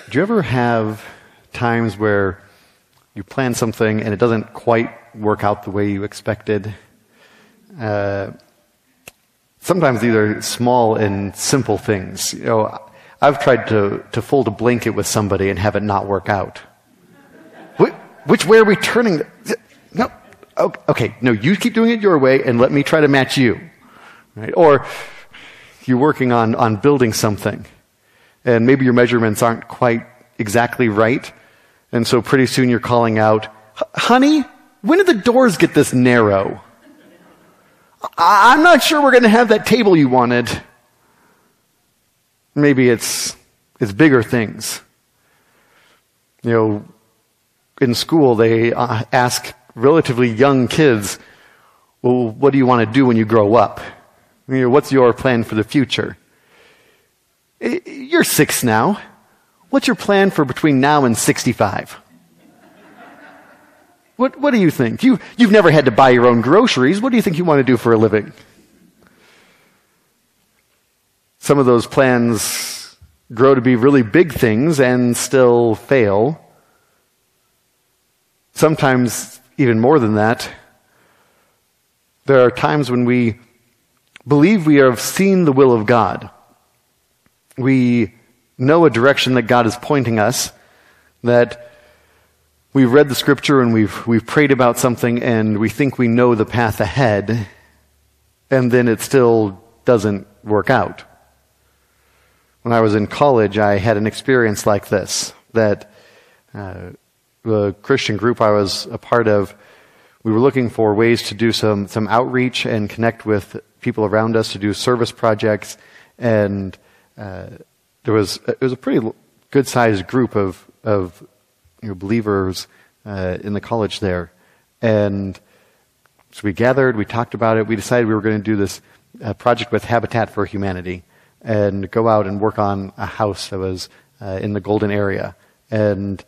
Do you ever have times where you plan something and it doesn't quite work out the way you expected? Sometimes these are small and simple things. You know, I've tried to fold a blanket with somebody and have it not work out. Which way are we turning? No. Okay, no, you keep doing it your way and let me try to match you. Right? Or you're working on building something and maybe your measurements aren't quite exactly right. And so pretty soon you're calling out, honey, when did the doors get this narrow? I'm not sure we're going to have that table you wanted. Maybe it's bigger things. You know, in school they ask relatively young kids, well, what do you want to do when you grow up? You know, what's your plan for the future? You're 6 now. What's your plan for between now and 65? What do you think? You've never had to buy your own groceries. What do you think you want to do for a living? Some of those plans grow to be really big things and still fail. Sometimes even more than that. There are times when we believe we have seen the will of God. We know a direction that God is pointing us, that we've read the scripture and we've prayed about something and we think we know the path ahead, and then it still doesn't work out. When I was in college, I had an experience like this, that the Christian group I was a part of, we were looking for ways to do some outreach and connect with people around us to do service projects, and it was a pretty good-sized group of believers in the college there. And so we gathered, we talked about it, we decided we were going to do this project with Habitat for Humanity and go out and work on a house that was in the Golden area. And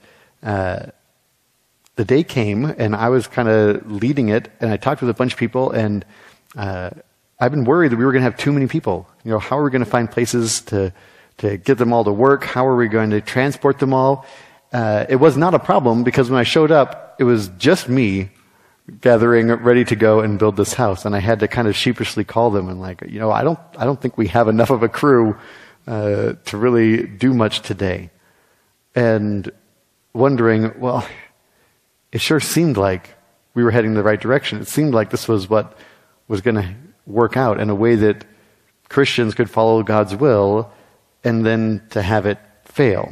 the day came, and I was kind of leading it, and I talked with a bunch of people, and I've been worried that we were going to have too many people. You know, how are we going to find places to get them all to work? How are we going to transport them all? It was not a problem, because when I showed up, it was just me gathering, ready to go and build this house. And I had to kind of sheepishly call them and like, you know, I don't think we have enough of a crew to really do much today. And wondering, well, it sure seemed like we were heading in the right direction. It seemed like this was what was going to work out in a way that Christians could follow God's will, and then to have it fail.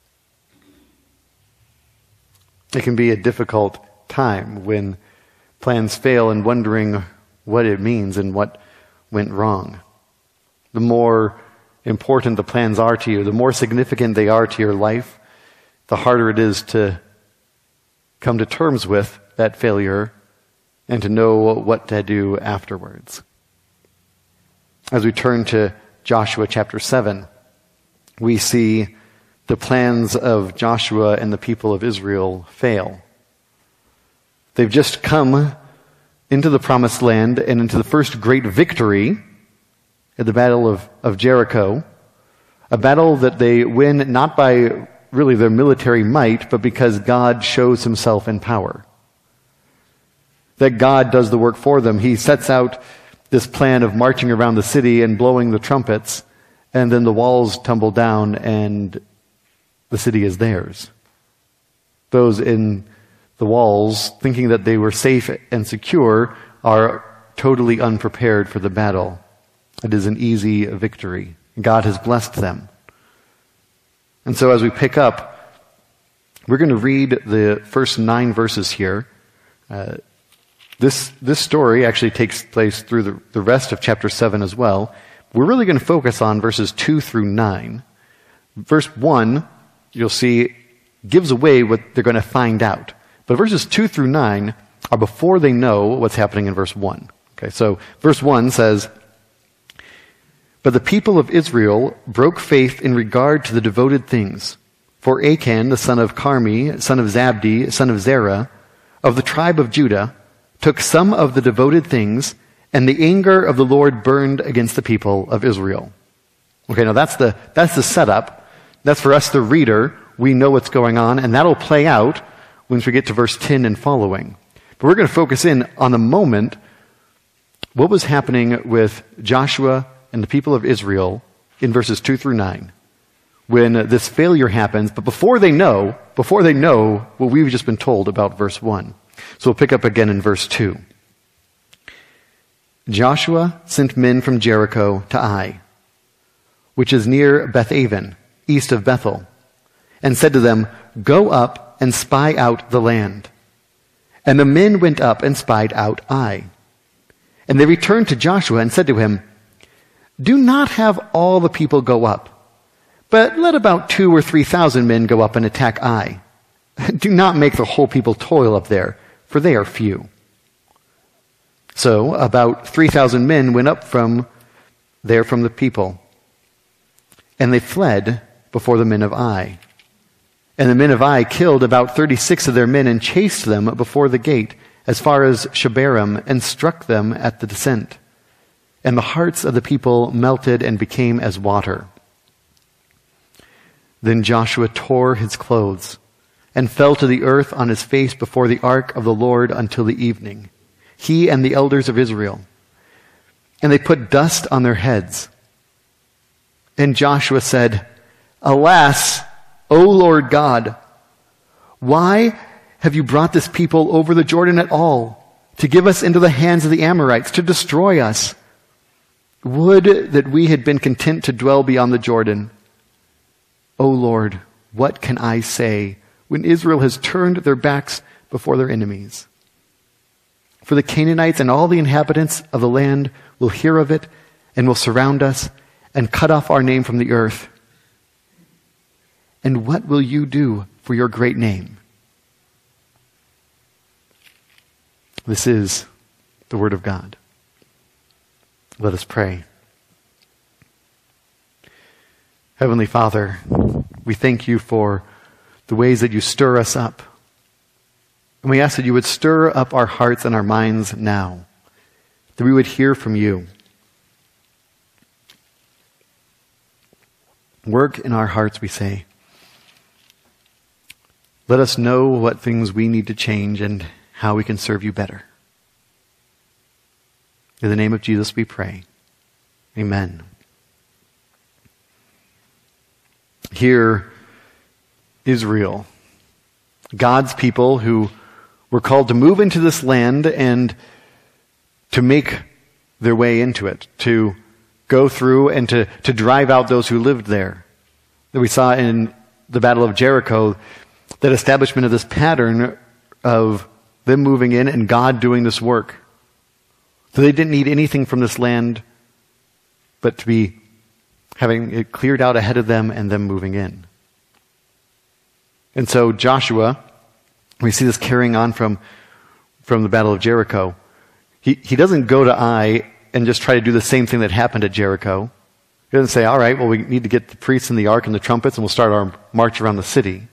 It can be a difficult time when plans fail and wondering what it means and what went wrong. The more important the plans are to you, the more significant they are to your life, the harder it is to come to terms with that failure and to know what to do afterwards. As we turn to Joshua chapter 7, we see the plans of Joshua and the people of Israel fail. They've just come into the promised land and into the first great victory at the Battle of Jericho, a battle that they win not by really their military might, but because God shows himself in power. That God does the work for them. He sets out this plan of marching around the city and blowing the trumpets, and then the walls tumble down and the city is theirs. Those in the walls, thinking that they were safe and secure, are totally unprepared for the battle. It is an easy victory. God has blessed them. And so as we pick up, we're going to read the first 9 verses here. This story actually takes place through the rest of chapter 7 as well. We're really going to focus on verses 2 through 9. Verse 1, you'll see, gives away what they're going to find out. But verses 2 through 9 are before they know what's happening in verse 1. Okay, so verse 1 says, "But the people of Israel broke faith in regard to the devoted things. For Achan, the son of Carmi, son of Zabdi, son of Zerah, of the tribe of Judah, took some of the devoted things, and the anger of the Lord burned against the people of Israel." Okay, now that's the setup. That's for us, the reader. We know what's going on, and that'll play out once we get to verse 10 and following. But we're going to focus in on the moment, what was happening with Joshua and the people of Israel in verses 2 through 9, when this failure happens, but before they know what we've just been told about verse 1. So we'll pick up again in verse 2. Joshua sent men from Jericho to Ai, which is near Bethaven, east of Bethel, and said to them, "Go up and spy out the land." And the men went up and spied out Ai. And they returned to Joshua and said to him, "Do not have all the people go up, but let about 2,000 or 3,000 men go up and attack Ai. Do not make the whole people toil up there, for they are few." So about 3,000 men went up from the people, and they fled before the men of Ai. And the men of Ai killed about 36 of their men and chased them before the gate as far as Shebarim and struck them at the descent. And the hearts of the people melted and became as water. Then Joshua tore his clothes and fell to the earth on his face before the ark of the Lord until the evening, he and the elders of Israel. And they put dust on their heads. And Joshua said, "Alas, O Lord God, why have you brought this people over the Jordan at all, to give us into the hands of the Amorites, to destroy us? Would that we had been content to dwell beyond the Jordan. O Lord, what can I say when Israel has turned their backs before their enemies? For the Canaanites and all the inhabitants of the land will hear of it and will surround us and cut off our name from the earth. And what will you do for your great name?" This is the word of God. Let us pray. Heavenly Father, we thank you for the ways that you stir us up. And we ask that you would stir up our hearts and our minds now, that we would hear from you. Work in our hearts, we say. Let us know what things we need to change and how we can serve you better. In the name of Jesus we pray. Amen. Here, Israel, God's people who were called to move into this land and to make their way into it, to go through and to drive out those who lived there. That we saw in the Battle of Jericho, that establishment of this pattern of them moving in and God doing this work. So they didn't need anything from this land but to be having it cleared out ahead of them and them moving in. And so Joshua, we see this carrying on from the Battle of Jericho. He doesn't go to Ai and just try to do the same thing that happened at Jericho. He doesn't say, all right, well, we need to get the priests and the ark and the trumpets and we'll start our march around the city.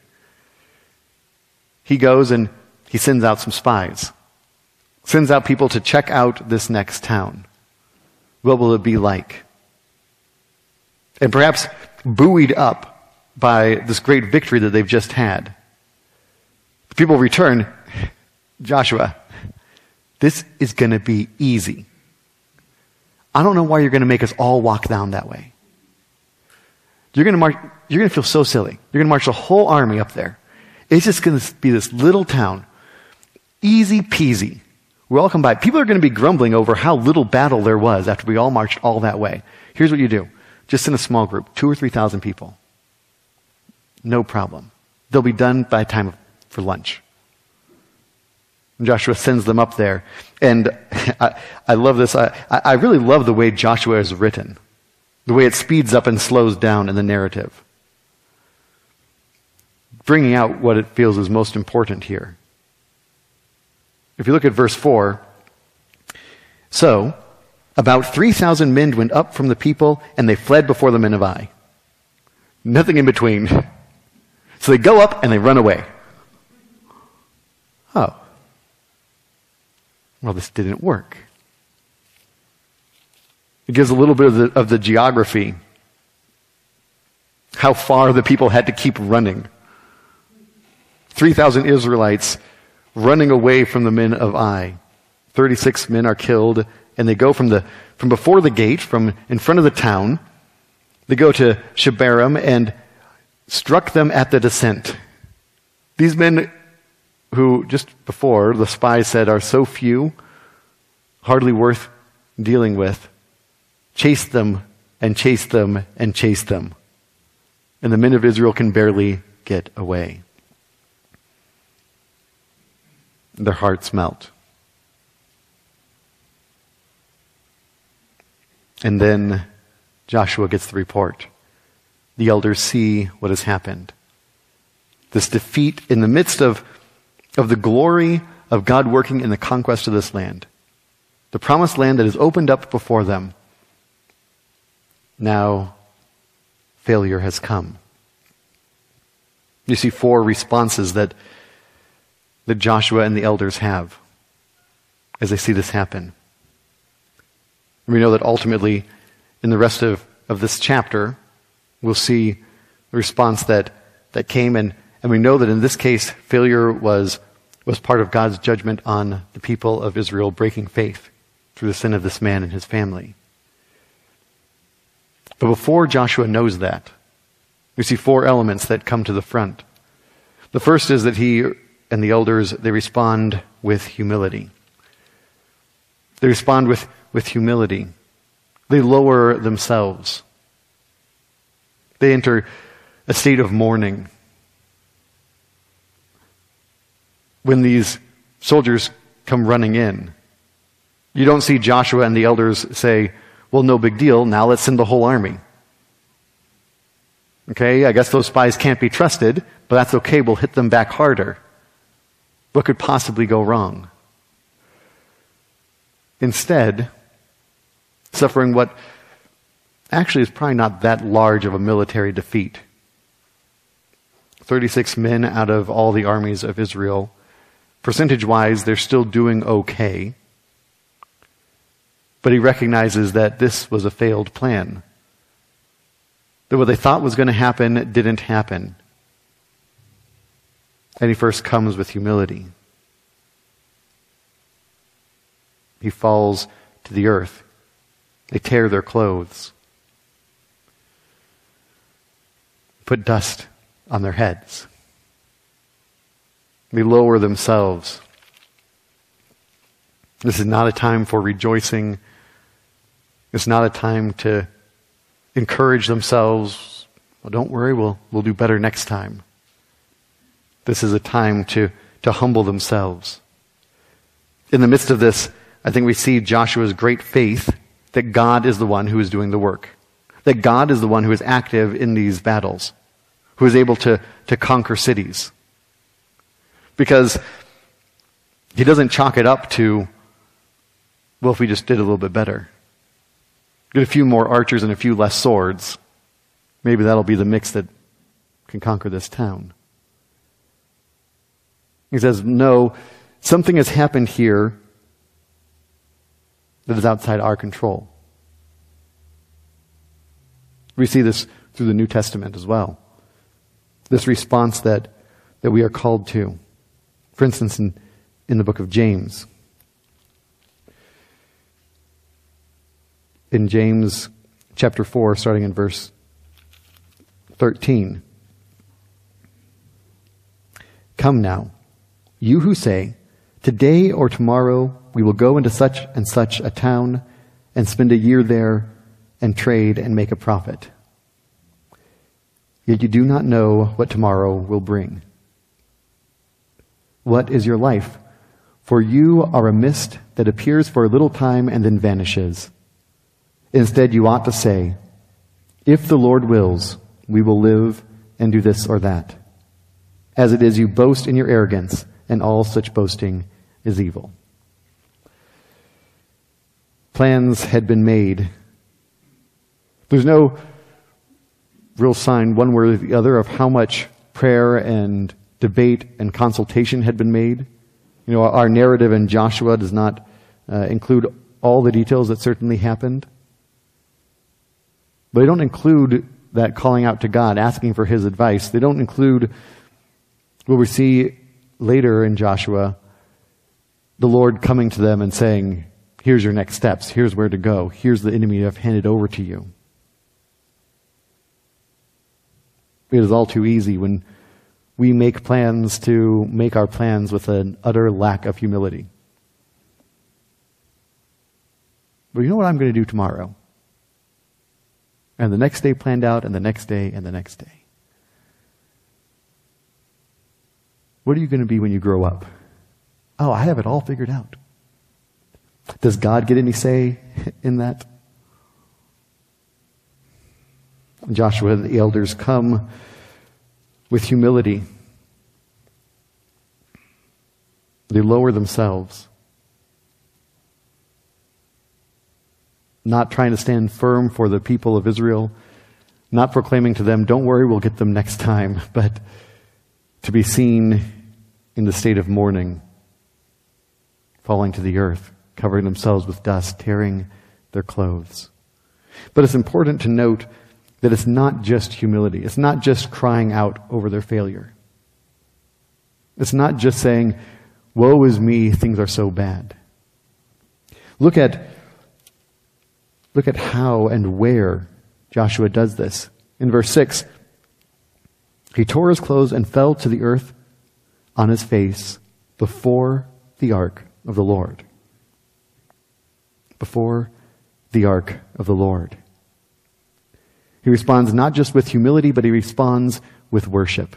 He goes and he sends out some spies. Sends out people to check out this next town. What will it be like? And perhaps buoyed up by this great victory that they've just had, the people return, "Joshua, this is going to be easy. I don't know why you're going to make us all walk down that way. You're going to feel so silly. You're going to march the whole army up there. It's just going to be this little town. Easy peasy. We all come by. People are going to be grumbling over how little battle there was after we all marched all that way. Here's what you do. Just in a small group, 2,000 or 3,000 people. No problem. They'll be done by time for lunch." And Joshua sends them up there. And I love this. I really love the way Joshua is written. The way it speeds up and slows down in the narrative. Bringing out what it feels is most important here. If you look at verse 4, so about 3,000 men went up from the people, and they fled before the men of Ai. Nothing in between. So they go up and they run away. Oh. Well, this didn't work. It gives a little bit of the geography. how far the people had to keep running. 3,000 Israelites running away from the men of Ai. 36 men are killed, and they go from before the gate, from in front of the town. They go to Shebarim and struck them at the descent. These men who just before the spies said are so few, hardly worth dealing with, chased them and chased them and chased them. And the men of Israel can barely get away. Their hearts melt. And then Joshua gets the report. The elders see what has happened. This defeat in the midst of the glory of God working in the conquest of this land. The promised land that is opened up before them. Now, failure has come. You see 4 responses that Joshua and the elders have as they see this happen. And we know that ultimately, in the rest of this chapter, we'll see the response that came, and we know that in this case, failure was part of God's judgment on the people of Israel breaking faith through the sin of this man and his family. But before Joshua knows that, we see 4 elements that come to the front. The first is that he and the elders, they respond with humility. They respond with humility. They lower themselves. They enter a state of mourning. When these soldiers come running in, you don't see Joshua and the elders say, well, no big deal, now let's send the whole army. Okay, I guess those spies can't be trusted, but that's okay, we'll hit them back harder. What could possibly go wrong? Instead, suffering what actually is probably not that large of a military defeat. 36 men out of all the armies of Israel. Percentage-wise, they're still doing okay. But he recognizes that this was a failed plan. That what they thought was going to happen didn't happen. And he first comes with humility. He falls to the earth. They tear their clothes. Put dust on their heads. They lower themselves. This is not a time for rejoicing. It's not a time to encourage themselves. Well, don't worry, we'll do better next time. This is a time to humble themselves. In the midst of this, I think we see Joshua's great faith that God is the one who is doing the work. That God is the one who is active in these battles. Who is able to conquer cities. Because he doesn't chalk it up to, well, if we just did a little bit better. Get a few more archers and a few less swords. Maybe that'll be the mix that can conquer this town. He says, no, something has happened here that is outside our control. We see this through the New Testament as well. This response that we are called to. For instance, in the book of James. In James chapter 4, starting in verse 13. Come now, you who say, today or tomorrow we will go into such and such a town and spend a year there and trade and make a profit. Yet you do not know what tomorrow will bring. What is your life? For you are a mist that appears for a little time and then vanishes. Instead, you ought to say, if the Lord wills, we will live and do this or that. As it is, you boast in your arrogance, and all such boasting is evil. Plans had been made. There's no real sign one way or the other of how much prayer and debate and consultation had been made. You know, our narrative in Joshua does not include all the details that certainly happened. But they don't include that calling out to God, asking for his advice. They don't include what we see later in Joshua, the Lord coming to them and saying, here's your next steps, here's where to go, here's the enemy I've handed over to you. It is all too easy when we make plans to make our plans with an utter lack of humility. But you know what I'm going to do tomorrow? And the next day planned out, and the next day, and the next day. What are you going to be when you grow up? Oh, I have it all figured out. Does God get any say in that? Joshua and the elders come with humility. They lower themselves, not trying to stand firm for the people of Israel, not proclaiming to them, don't worry, we'll get them next time, but to be seen in the state of mourning, falling to the earth, covering themselves with dust, tearing their clothes. But it's important to note that it's not just humility. It's not just crying out over their failure. It's not just saying, woe is me, things are so bad. Look at how and where Joshua does this. In verse 6, he tore his clothes and fell to the earth on his face before the ark of the Lord. Before the ark of the Lord. He responds not just with humility, but he responds with worship.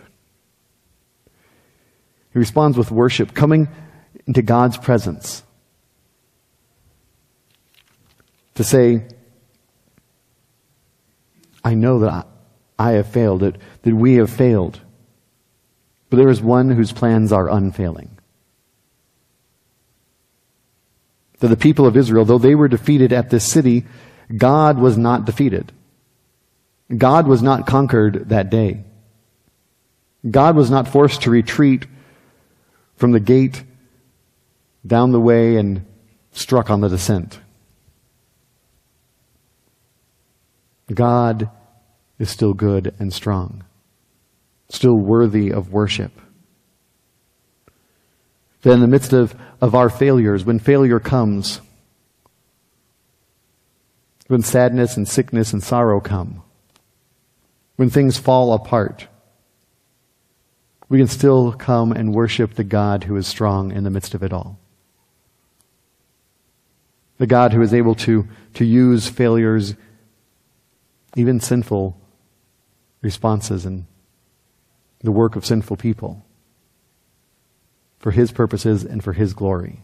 He responds with worship, coming into God's presence to say, I know that I have failed, that we have failed, but there is one whose plans are unfailing. That the people of Israel, though they were defeated at this city, God was not defeated. God was not conquered that day. God was not forced to retreat from the gate down the way and struck on the descent. God is still good and strong, still worthy of worship. That in the midst of our failures, when failure comes, when sadness and sickness and sorrow come, when things fall apart, we can still come and worship the God who is strong in the midst of it all. The God who is able to use failures, even sinful responses and the work of sinful people, for his purposes and for his glory.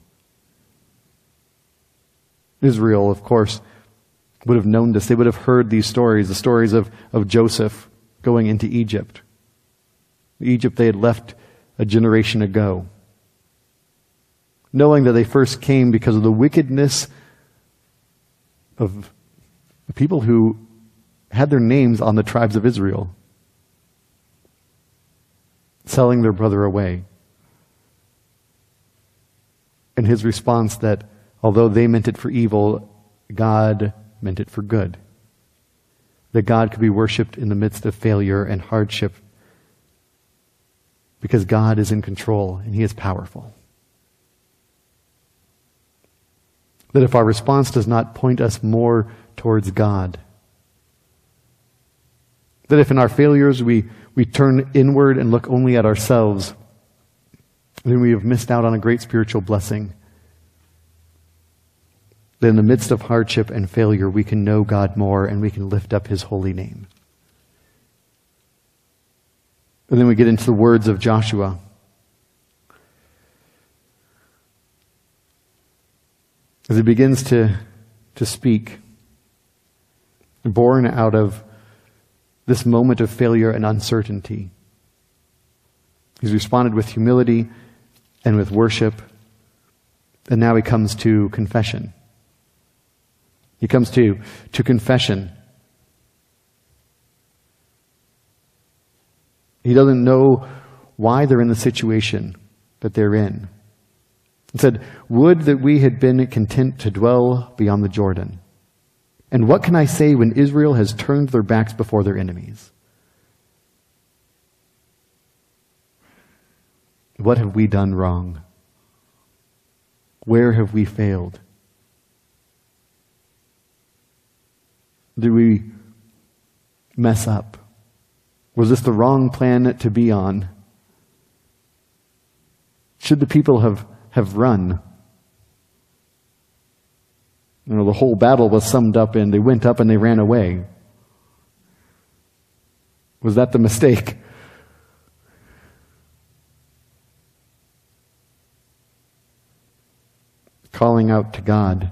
Israel, of course, would have known this. They would have heard these stories, the stories of Joseph going into Egypt. Egypt they had left a generation ago, knowing that they first came because of the wickedness of the people who had their names on the tribes of Israel, selling their brother away. And his response that although they meant it for evil, God meant it for good. That God could be worshipped in the midst of failure and hardship because God is in control and he is powerful. That if our response does not point us more towards God, that if in our failures we turn inward and look only at ourselves, then we have missed out on a great spiritual blessing. That in the midst of hardship and failure, we can know God more and we can lift up his holy name. And then we get into the words of Joshua. As he begins to speak, born out of this moment of failure and uncertainty, he's responded with humility and with worship, and now he comes to confession. He comes to confession. He doesn't know why they're in the situation that they're in. He said, would that we had been content to dwell beyond the Jordan, And what can I say when Israel has turned their backs before their enemies? What have we done wrong? Where have we failed? Did we mess up? Was this the wrong planet to be on? Should the people have run? The whole battle was summed up in they went up and they ran away. Was that the mistake? Calling out to God.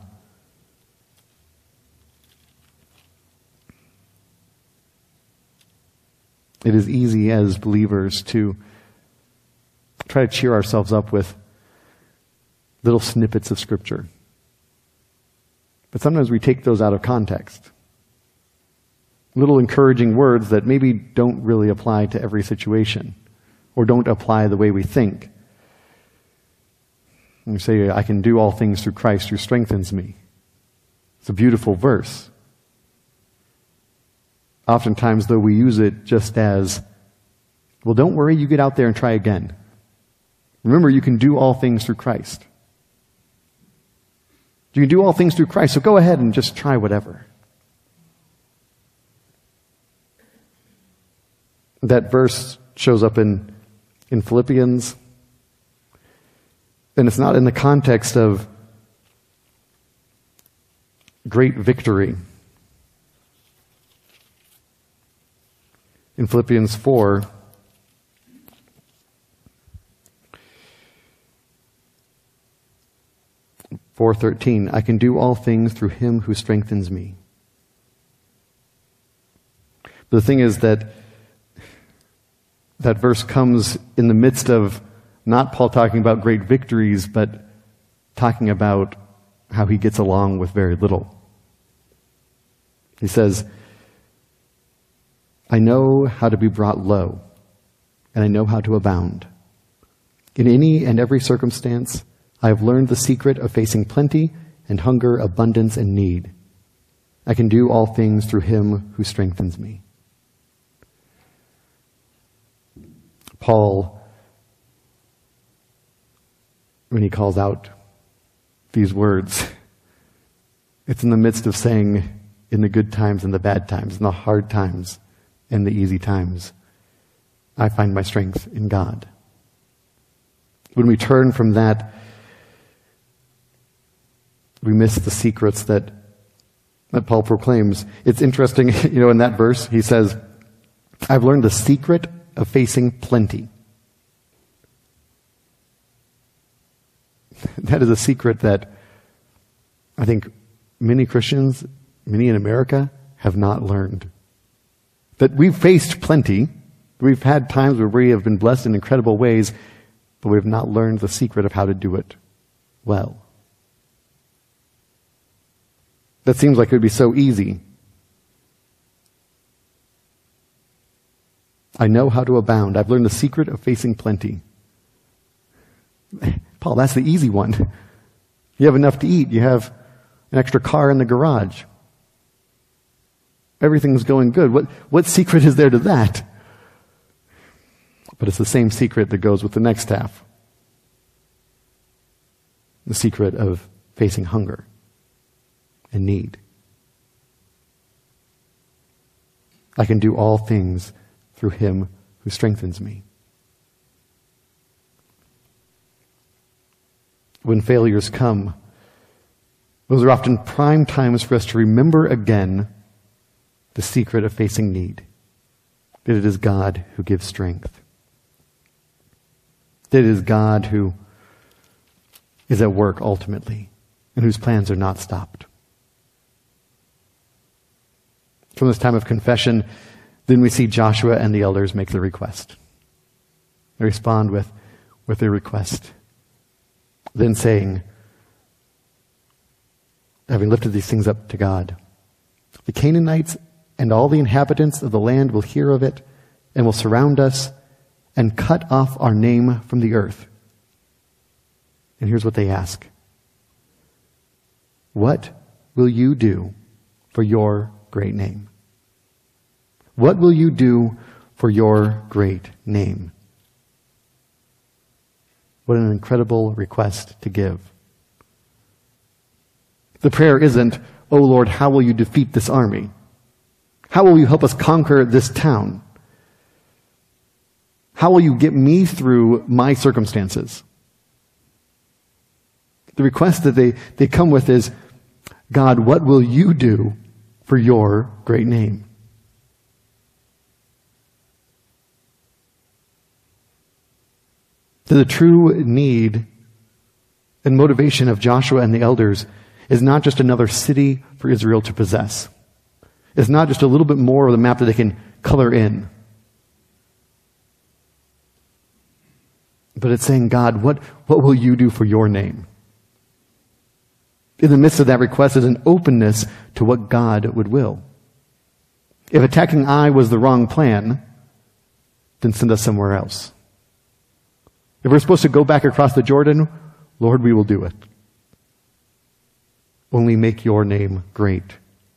It is easy as believers to try to cheer ourselves up with little snippets of Scripture. But sometimes we take those out of context. Little encouraging words that maybe don't really apply to every situation or don't apply the way we think. And we say, I can do all things through Christ who strengthens me. It's a beautiful verse. Oftentimes, though, we use it just as, well, don't worry, you get out there and try again. Remember, you can do all things through Christ. You can do all things through Christ, so go ahead and just try whatever. That verse shows up in Philippians, and it's not in the context of great victory. In Philippians 4, "4:13, I can do all things through him who strengthens me." But the thing is that verse comes in the midst of not Paul talking about great victories, but talking about how he gets along with very little. He says, I know how to be brought low, and I know how to abound. In any and every circumstance, I have learned the secret of facing plenty and hunger, abundance and need. I can do all things through him who strengthens me. Paul, when he calls out these words, it's in the midst of saying, in the good times and the bad times, in the hard times and the easy times, I find my strength in God. When we turn from that, we miss the secrets that Paul proclaims. It's interesting, in that verse, he says, I've learned the secret of facing plenty. That is a secret that I think many Christians, many in America, have not learned. That we've faced plenty. We've had times where we have been blessed in incredible ways, but we've not learned the secret of how to do it well. That seems like it would be so easy. I know how to abound. I've learned the secret of facing plenty. Paul, that's the easy one. You have enough to eat. You have an extra car in the garage. Everything's going good. What secret is there to that? But it's the same secret that goes with the next half. The secret of facing hunger and need. I can do all things through him who strengthens me. When failures come, those are often prime times for us to remember again the secret of facing need. That it is God who gives strength. That it is God who is at work ultimately, and whose plans are not stopped. From this time of confession, then we see Joshua and the elders make the request. They respond with a request. Then saying, having lifted these things up to God, the Canaanites and all the inhabitants of the land will hear of it and will surround us and cut off our name from the earth. And here's what they ask. What will you do for your great name? What will you do for your great name? What an incredible request to give. The prayer isn't, "Oh Lord, how will you defeat this army? How will you help us conquer this town? How will you get me through my circumstances?" The request that they come with is, "God, what will you do for your great name?" The true need and motivation of Joshua and the elders is not just another city for Israel to possess. It's not just a little bit more of the map that they can color in. But it's saying, "God, what will you do for your name?" In the midst of that request is an openness to what God would will. If attacking Ai was the wrong plan, then send us somewhere else. If we're supposed to go back across the Jordan, Lord, we will do it. Only make your name great.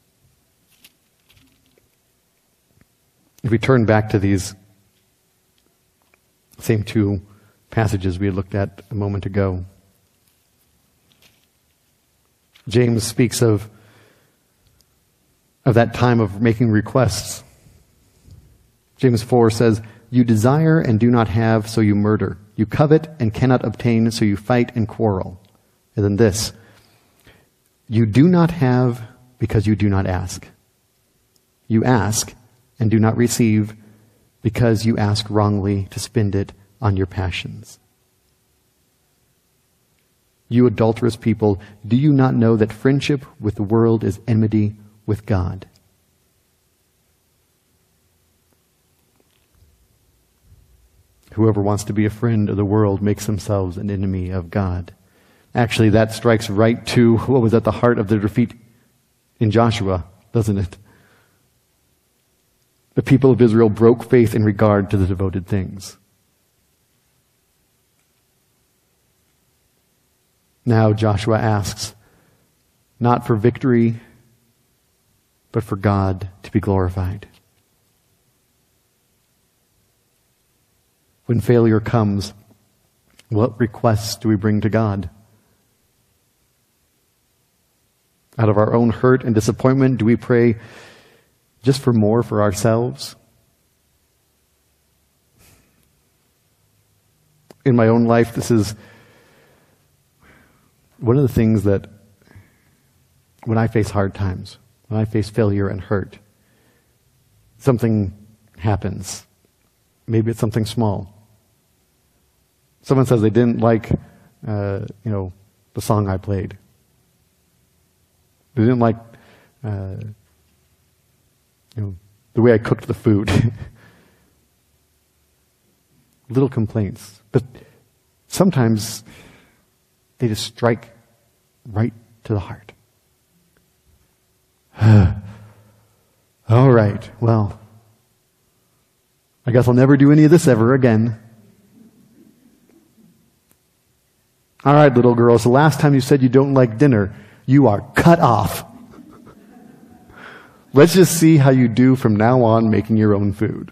If we turn back to these same two passages we had looked at a moment ago, James speaks of that time of making requests. James 4 says, "You desire and do not have, so you murder. You covet and cannot obtain, so you fight and quarrel." And then this, "You do not have because you do not ask. You ask and do not receive because you ask wrongly to spend it on your passions. You adulterous people, do you not know that friendship with the world is enmity with God?" Whoever wants to be a friend of the world makes themselves an enemy of God. Actually, that strikes right to what was at the heart of the defeat in Joshua, doesn't it? The people of Israel broke faith in regard to the devoted things. Now Joshua asks, not for victory, but for God to be glorified. When failure comes, what requests do we bring to God? Out of our own hurt and disappointment, do we pray just for more for ourselves? In my own life, this is one of the things that when I face hard times, when I face failure and hurt, something happens. Maybe it's something small. Someone says they didn't like, the song I played. They didn't like, the way I cooked the food. Little complaints, but sometimes they just strike right to the heart. All right, well, I guess I'll never do any of this ever again. All right, little girl, so last time you said you don't like dinner, you are cut off. Let's just see how you do from now on making your own food.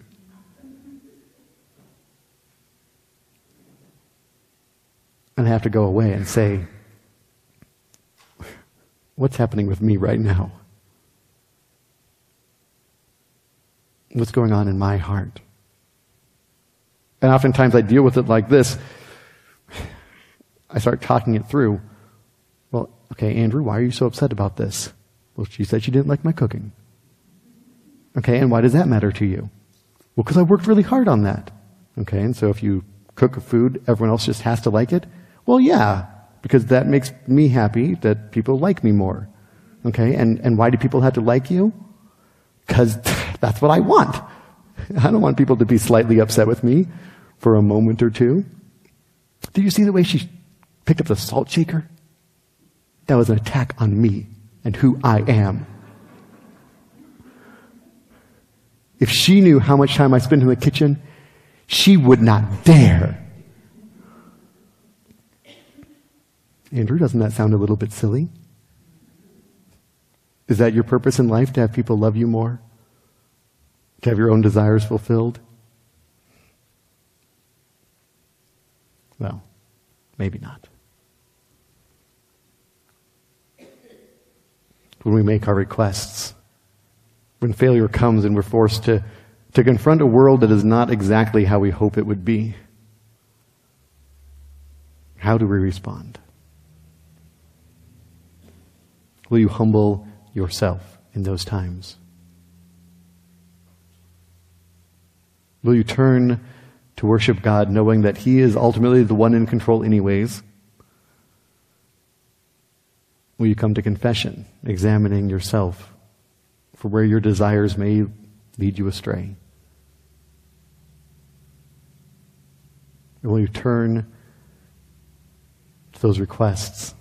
And I have to go away and say, what's happening with me right now? What's going on in my heart? And oftentimes I deal with it like this. I start talking it through. Well, okay, Andrew, why are you so upset about this? Well, she said she didn't like my cooking. Okay, and why does that matter to you? Well, because I worked really hard on that. Okay, and so if you cook a food, everyone else just has to like it? Well, yeah, because that makes me happy that people like me more. Okay, and why do people have to like you? Because that's what I want. I don't want people to be slightly upset with me for a moment or two. Did you see the way she picked up the salt shaker? That was an attack on me and who I am. If she knew how much time I spend in the kitchen, she would not dare. Andrew, doesn't that sound a little bit silly? Is that your purpose in life, to have people love you more? To have your own desires fulfilled? Well, maybe not. When we make our requests, when failure comes and we're forced to confront a world that is not exactly how we hope it would be, how do we respond? Will you humble yourself in those times? Will you turn to worship God knowing that He is ultimately the one in control anyways? Will you come to confession, examining yourself for where your desires may lead you astray? Or will you turn to those requests,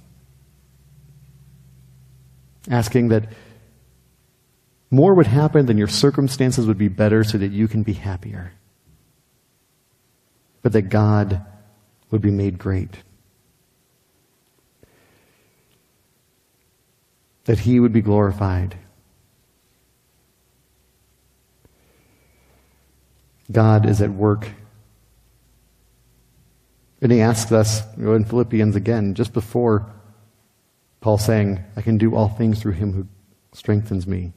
asking that more would happen than your circumstances would be better so that you can be happier, but that God would be made great, that He would be glorified. God is at work. And He asks us, in Philippians again, just before Paul saying, I can do all things through Him who strengthens me.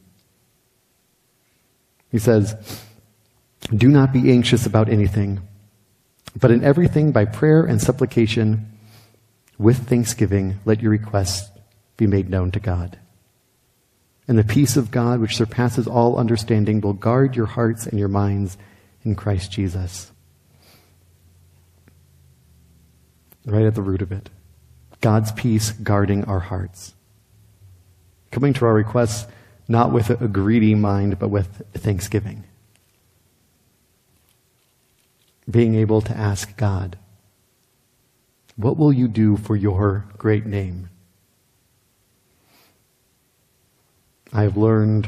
He says, do not be anxious about anything, but in everything by prayer and supplication, with thanksgiving, let your requests be made known to God. And the peace of God, which surpasses all understanding, will guard your hearts and your minds in Christ Jesus. Right at the root of it. God's peace guarding our hearts. Coming to our requests not with a greedy mind, but with thanksgiving. Being able to ask God, what will you do for your great name? I have learned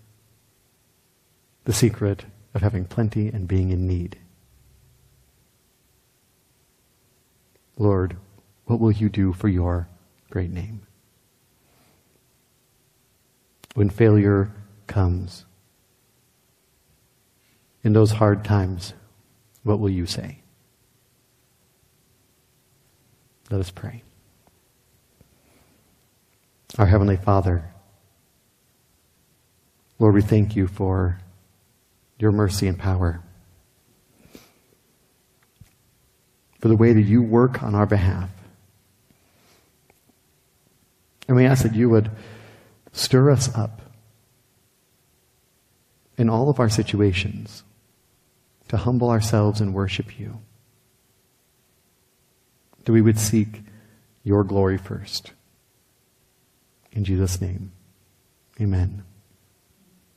the secret of having plenty and being in need. Lord, what will you do for your great name? When failure comes, in those hard times, what will you say? Let us pray. Our Heavenly Father, Lord, we thank you for your mercy and power, for the way that you work on our behalf. And we ask that you would stir us up in all of our situations to humble ourselves and worship you. That we would seek your glory first. In Jesus' name, amen.